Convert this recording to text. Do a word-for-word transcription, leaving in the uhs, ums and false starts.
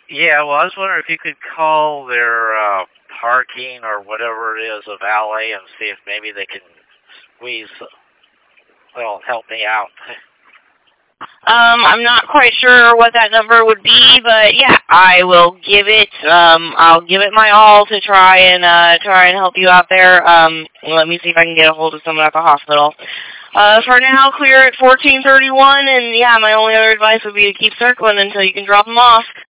Yeah, well, I was wondering if you could call their uh, parking or whatever it is of valet and see if maybe they can squeeze, well, help me out. Um, I'm not quite sure what that number would be, but yeah, I will give it. Um, I'll give it my all to try and uh, try and help you out there. Um, let me see if I can get a hold of someone at the hospital. Uh, for now, clear at fourteen thirty-one, and yeah, my only other advice would be to keep circling until you can drop them off.